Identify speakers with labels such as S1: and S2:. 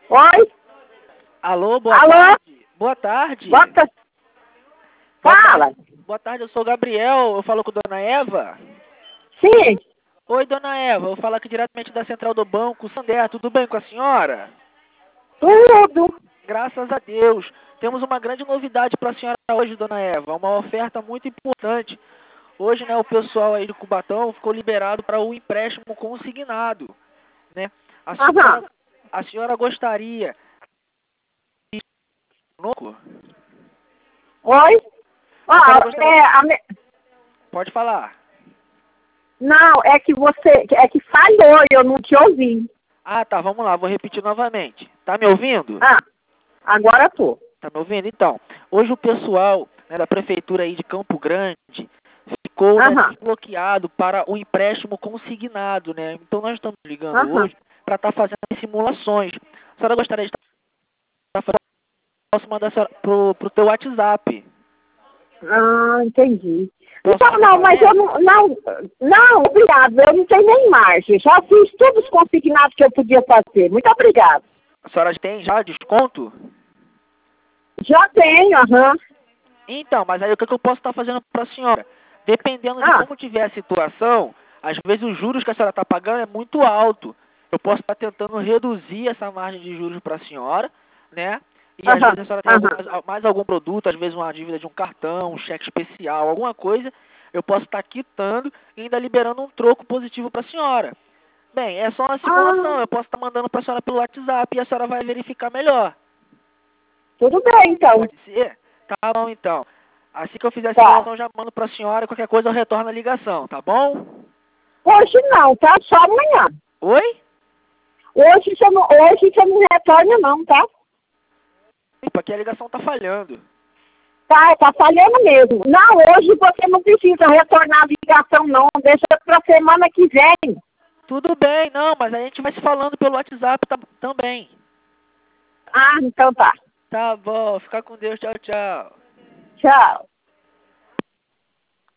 S1: Oi?
S2: Alô, boa
S1: Alô?
S2: tarde. Boa tarde.
S1: Bota...
S2: Boa
S1: Fala.
S2: tarde. Boa tarde, eu sou o Gabriel. Eu falo com a Dona Eva.
S1: Sim,
S2: Oi, Dona Eva. Eu falo aqui diretamente da Central do Banco Santander. Tudo bem com a senhora?
S1: tudo.
S2: Graças a Deus. Temos uma grande novidade para a senhora hoje, Dona Eva. Uma oferta muito importante. Hoje, né, o pessoal aí de Cubatão ficou liberado para o empréstimo consignado, né? A
S1: Aham.
S2: senhora, a senhora gostaria de... conosco?
S1: Oi? Ó,
S2: A senhora gostaria... Pode falar.
S1: Não, é que falhou e eu não te ouvi.
S2: Ah, tá, vamos lá, vou repetir novamente. Tá me ouvindo?
S1: Ah, agora tô.
S2: Tá me ouvindo? Então, hoje o pessoal, né, da prefeitura aí de Campo Grande ficou, né,
S1: Aham,
S2: desbloqueado para o empréstimo consignado, né? Então nós estamos ligando
S1: aham.
S2: hoje para estar fazendo simulações. A senhora gostaria de estar fazendo, posso mandar pro teu WhatsApp.
S1: Ah, entendi.
S2: Posso
S1: Então,
S2: mandar
S1: não,
S2: para
S1: mas eu
S2: ela?
S1: não, obrigado, eu não tenho nem margem. Já fiz todos os consignados que eu podia fazer. Muito obrigado.
S2: A senhora tem já desconto?
S1: Já tenho, aham.
S2: Então, mas aí o que que eu posso estar fazendo para a senhora? Dependendo de
S1: Ah,
S2: como tiver a situação, às vezes os juros que a senhora está pagando é muito alto. Eu posso estar tentando reduzir essa margem de juros para a senhora, né? E às
S1: aham,
S2: vezes a senhora tem
S1: aham.
S2: mais algum produto, às vezes uma dívida de um cartão, um cheque especial, alguma coisa, eu posso estar quitando e ainda liberando um troco positivo para a senhora. Bem, é só uma simulação,
S1: Ah,
S2: eu posso estar mandando para a senhora pelo WhatsApp e a senhora vai verificar melhor.
S1: tudo bem, então.
S2: Pode ser? Tá bom, então. Assim que eu fizer a
S1: Tá.
S2: simulação, já mando pra senhora. Qualquer coisa eu retorno a ligação, tá bom?
S1: Hoje não, tá? Só amanhã.
S2: Oi?
S1: Hoje você não retorna não, tá?
S2: Epa, aqui a ligação tá falhando.
S1: Tá falhando mesmo. Não, hoje você não precisa retornar a ligação não. Deixa pra semana que vem.
S2: Tudo bem, não, mas a gente vai se falando pelo WhatsApp também.
S1: Ah, então tá.
S2: Tá bom, fica com Deus, tchau, tchau.
S1: Tchau.